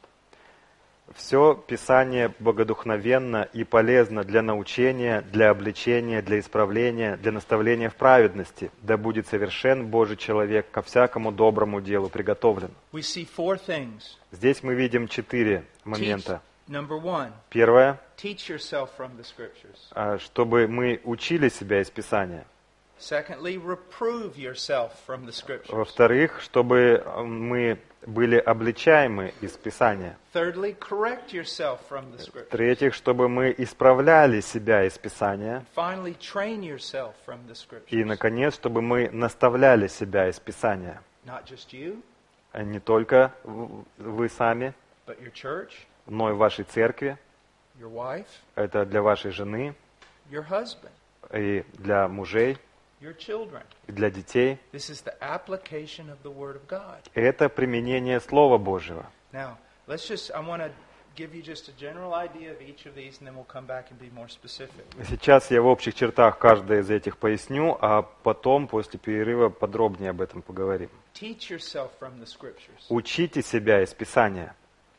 «Все Писание богодухновенно и полезно для научения, для обличения, для исправления, для наставления в праведности, да будет совершен Божий человек, ко всякому доброму делу приготовлен». We see 4 things. Здесь мы видим 4 момента. Number 1, Первое, teach yourself from the scriptures. чтобы мы учили себя из Писания. Secondly, reprove yourself from the scriptures. Во-вторых, чтобы мы были обличаемы из Писания. Thirdly, correct yourself from the scriptures. В-третьих, чтобы мы исправляли себя из Писания. Finally, train yourself from the scriptures. И, наконец, чтобы мы наставляли себя из Писания. Not just you, Не только вы сами, but your church, но и в вашей церкви. your wife, Это для вашей жены your husband. и для мужей. your children. И для детей This is the application of the Word of God. это применение Слова Божьего. Now, I want to give you just a general idea of each of these, and then we'll come back and be more specific. Сейчас я в общих чертах каждое из этих поясню, а потом, после перерыва, подробнее об этом поговорим. Teach yourself from the Scriptures. Учите себя из Писания.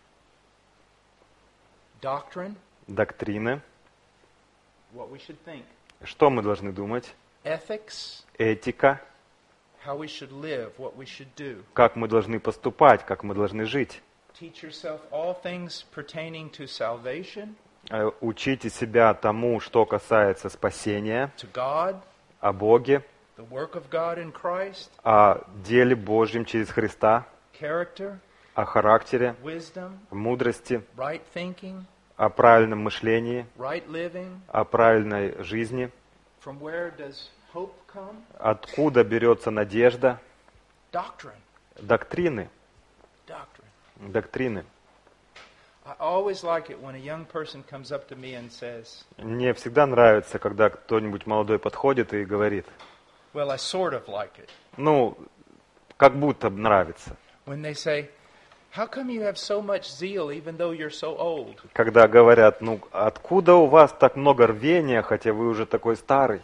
Doctrine, Доктрины. what we should think. Что мы должны думать? Ethics, Этика. how we should live, what we should do. Как мы должны поступать, как мы должны жить. Teach yourself all things pertaining to salvation, Учите себя тому, что касается спасения, to God, о Боге, the work of God in Christ, о деле Божьем через Христа, character, о характере, wisdom, мудрости, right thinking, о правильном мышлении, right living. о правильной жизни, From where does hope come? откуда берется надежда, Doctrine. доктрины, Doctrine. доктрины. I always like it when a young person comes up to me and says, Мне всегда нравится, когда кто-нибудь молодой подходит и говорит, well, I sort of like it. ну, как будто нравится. When they say, how come you have so much zeal even though you're so old? Когда говорят, ну, откуда у вас так много рвения, хотя вы уже такой старый?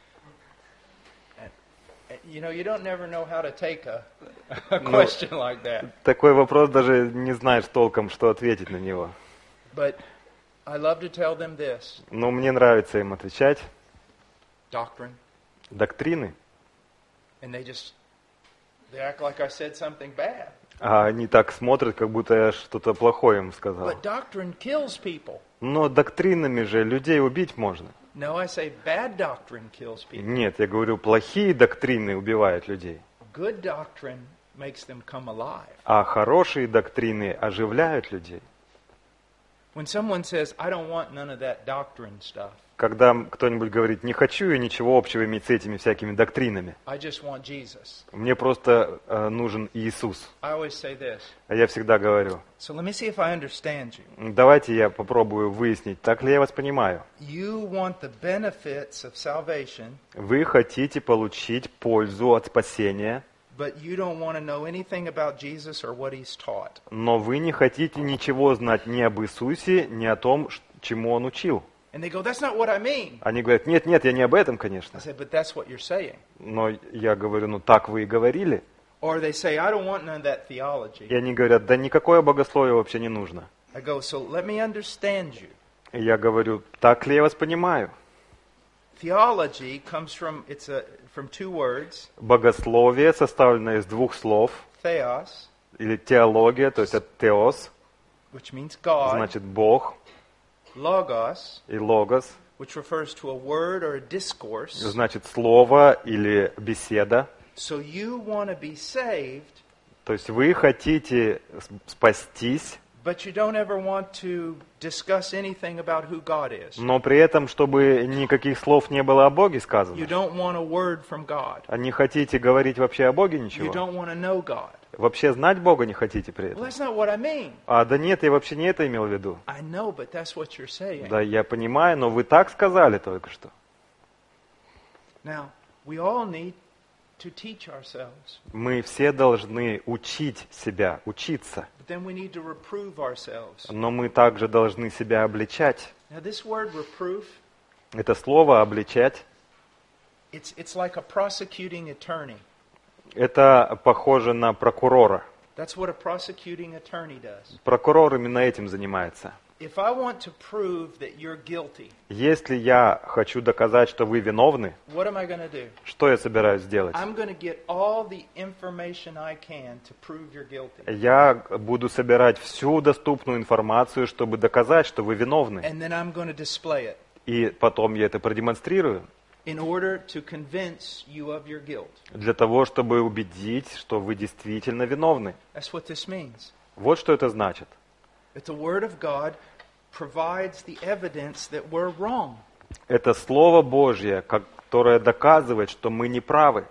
You know, you don't never know how to take a question like that. Такой вопрос даже не знаешь толком, что ответить на него. But I love to tell them this. Но мне нравится им отвечать. Doctrine. Доктрины. And they act like I said something bad. А они так смотрят, как будто я что-то плохое им сказал. But doctrine kills people. Но доктринами же людей убить можно. No, I say bad doctrine kills people. Нет, я говорю, плохие доктрины убивают людей. Good doctrine makes them come alive. А хорошие доктрины оживляют людей. When someone says, I don't want none of that doctrine stuff, Когда кто-нибудь говорит, не хочу я ничего общего иметь с этими всякими доктринами. I just want Jesus. Мне просто нужен Иисус. I always say this. А я всегда говорю, So let me see if I understand you. давайте я попробую выяснить, так ли я вас понимаю. You want the benefits of salvation, Вы хотите получить пользу от спасения, but you don't want to know anything about Jesus or what he's taught. но вы не хотите ничего знать ни об Иисусе, ни о том, чему Он учил. And they go, that's not what I mean. Они говорят, нет, нет, я не об этом, I конечно. say, but that's what you're saying. Но я говорю, ну так вы и говорили. Or they say, I don't want none of that theology. И они говорят, да никакое богословие вообще не нужно. I go, so let me understand you. И я говорю, так ли я вас понимаю? Theology comes from, from two words, Богословие составлено из двух слов, theos, или теология, то есть от теос, which means God, значит Бог, logos, и логос, which refers to a word or a discourse. значит слово или беседа. So you want to be saved, То есть вы хотите спастись, but you don't ever want to discuss anything about who God is. но при этом, чтобы никаких слов не было о Боге You сказано. don't want a word from God. А не хотите говорить вообще о Боге You ничего? don't want to know God. Вообще знать Бога не хотите при Well, этом? that's not what I mean. А да нет, я вообще не это имел в виду. I know, but that's what you're saying. Да, я понимаю, но вы так сказали только что. Now, we all need to teach ourselves, Мы все должны учить себя, учиться. but then we need to reprove ourselves. Но мы также должны себя обличать. Now, this word reproof, Это слово «обличать» it's like a prosecuting attorney. это похоже на прокурора. That's what a prosecuting attorney does. Прокурор именно этим занимается. If I want to prove that you're guilty, Если я хочу доказать, что вы виновны, what am I going to do? что я собираюсь сделать? I'm going to get all the information I can to prove you're guilty. Я буду собирать всю доступную информацию, чтобы доказать, что вы виновны. And then I'm going to display it И потом я это продемонстрирую, in order to convince you of your guilt. для того, чтобы убедить, что вы действительно виновны. That's what this means. Вот что это значит. That the Word of God provides the evidence that we're wrong. Это Слово Божье, которое доказывает, что мы не правы.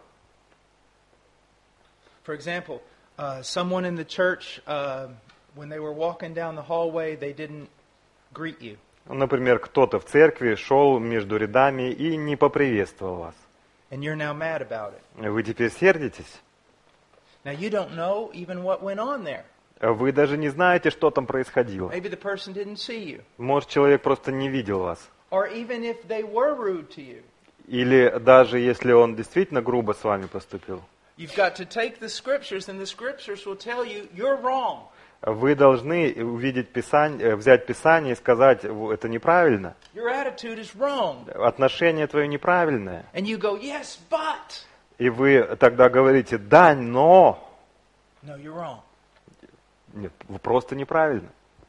For example, someone in the church, when they were walking down the hallway, they didn't greet you. Например, кто-то в церкви шел между рядами и не поприветствовал вас. And you're now mad about it. Вы теперь сердитесь. Now you don't know even what went on there. Вы даже не знаете, что там происходило. Maybe the person didn't see you. Может, человек просто не видел вас. Or even if they were rude to you. Или даже если он действительно грубо с вами поступил. You've got to take the scriptures, and the scriptures will tell you you're wrong. Вы должны увидеть Писание, взять Писание и сказать, это неправильно. Your attitude is wrong. Отношение твое неправильное. And you go, yes, but. И вы тогда говорите, да, но. No, you're wrong. Нет, вы просто неправильно.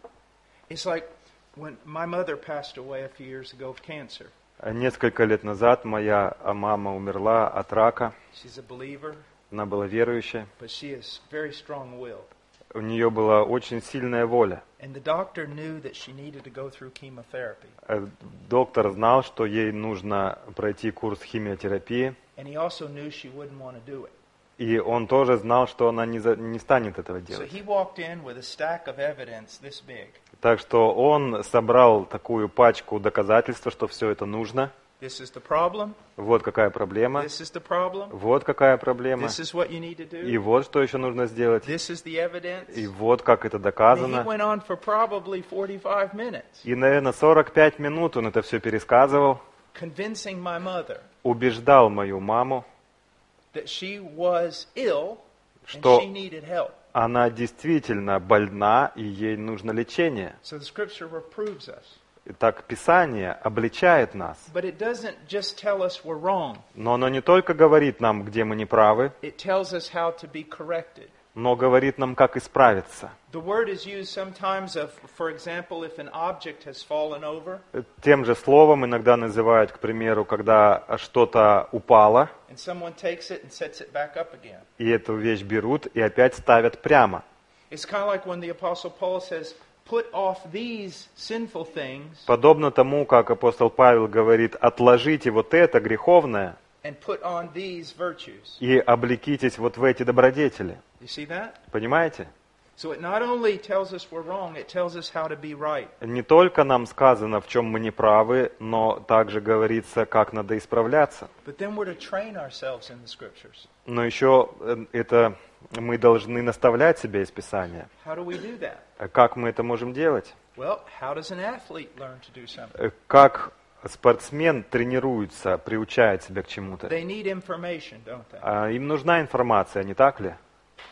It's like when my mother passed away a few years ago of cancer. Несколько лет назад моя мама умерла от рака. She's a believer, Она была верующая. but she is very strong-willed. У нее была очень сильная воля. And the doctor knew that she needed to go through chemotherapy. Доктор знал, что ей нужно пройти курс химиотерапии. And he also knew she wouldn't want to do it. И он тоже знал, что она не станет этого So делать. he walked in with a stack of evidence this big. Так что он собрал такую пачку доказательств, что все это нужно. This is the problem. Вот какая проблема. This is the problem. Вот какая проблема. This is what you need to do. И вот что еще нужно сделать. This is the evidence. И вот как это And he доказано. went on for probably 45 minutes, И, наверное, 45 минут он это все пересказывал. convincing my mother Убеждал мою маму, that she was ill and Что- she needed help. она действительно больна и ей нужно лечение. So the scripture reproves us. Итак, Писание обличает нас. But it doesn't just tell us we're wrong. Но оно не только говорит нам, где мы не правы, It tells us how to be corrected. но говорит нам, как исправиться. The word is used sometimes of, for example, if an object has fallen over Тем же словом иногда называют, к примеру, когда что-то упало, and someone takes it and sets it back up again. и эту вещь берут и опять ставят прямо. It's kind of like when the Apostle Paul says, put off these sinful things Подобно тому, как апостол Павел говорит, отложите вот это греховное and put on these virtues. и облекитесь вот в эти добродетели. You see that? Понимаете? So it not only tells us we're wrong, it tells us how to be right. Не только нам сказано, в чем мы не правы, но также говорится, как надо исправляться. But then we're to train ourselves in the scriptures. Но еще это мы должны наставлять себя из Писания. How do we do that? Как мы это можем делать? Well, how does an athlete learn to do something? Как спортсмен тренируется, приучает себя к чему-то? They need information, don't they? Им нужна информация, не так ли?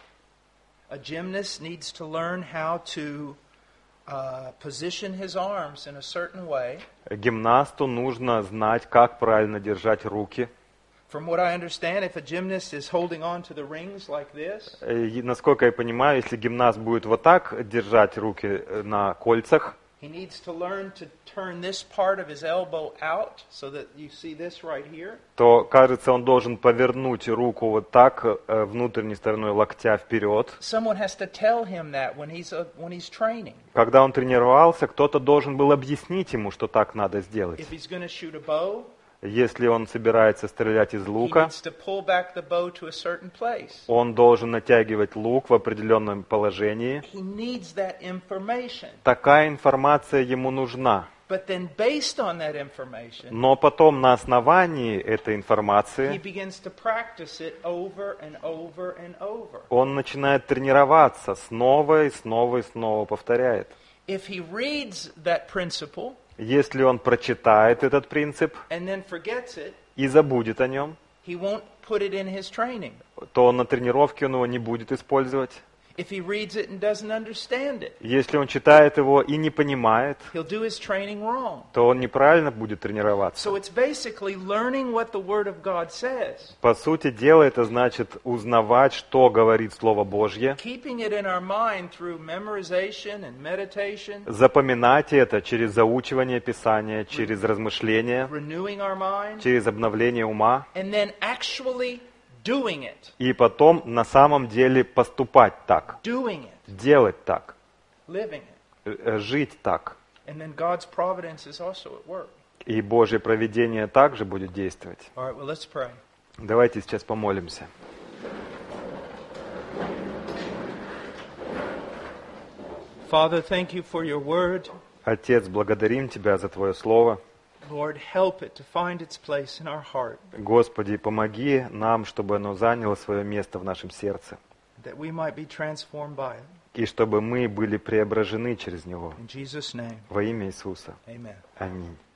A gymnast needs to learn how to position his arms in a certain way. Гимнасту нужно знать, как правильно держать руки. From what I understand, if a gymnast is holding on to the rings like this, И, насколько я понимаю, если гимнаст будет вот так держать руки на кольцах, he needs to learn to turn this part of his elbow out so that you see this right here. то, кажется, он должен повернуть руку вот так, внутренней стороной локтя вперед. Someone has to tell him that when he's training. Когда он тренировался, кто-то должен был объяснить ему, что так надо сделать. If he's going to shoot a bow, Если он собирается стрелять из he лука, needs to pull back the bow to a certain place. он должен натягивать лук в определенном положении. He needs that information. Такая информация ему нужна. But then based on that information, Но потом на основании этой he информации begins to practice it over and over and over. он начинает тренироваться, снова и снова и снова повторяет. If he reads that principle Если он прочитает этот принцип and then forgets it, и забудет о нем, he won't put it in his training. то на тренировке он его не будет использовать. If he reads it and doesn't understand it, Если он читает его и не понимает, he'll do his training wrong. то он неправильно будет тренироваться. So it's basically learning what the Word of God says, По сути дела, это значит узнавать, что говорит Слово Божье, keeping it in our mind through memorization and meditation, запоминать это через заучивание Писания, через размышления, renewing our mind, через обновление ума, and then actually doing it, и потом на самом деле поступать так, doing it, делать так, living it. жить так. And then God's providence is also at work. И Божье провидение также будет действовать. All right, well, let's pray. Давайте сейчас помолимся. Father, thank you for your word. Отец, благодарим Тебя за Твое Слово. Lord, help it to find its place in our heart, Господи, помоги нам, чтобы оно заняло свое место в нашем сердце, that we might be transformed by it. и чтобы мы были преображены через него. In Jesus' name, Во имя Иисуса. amen. Аминь.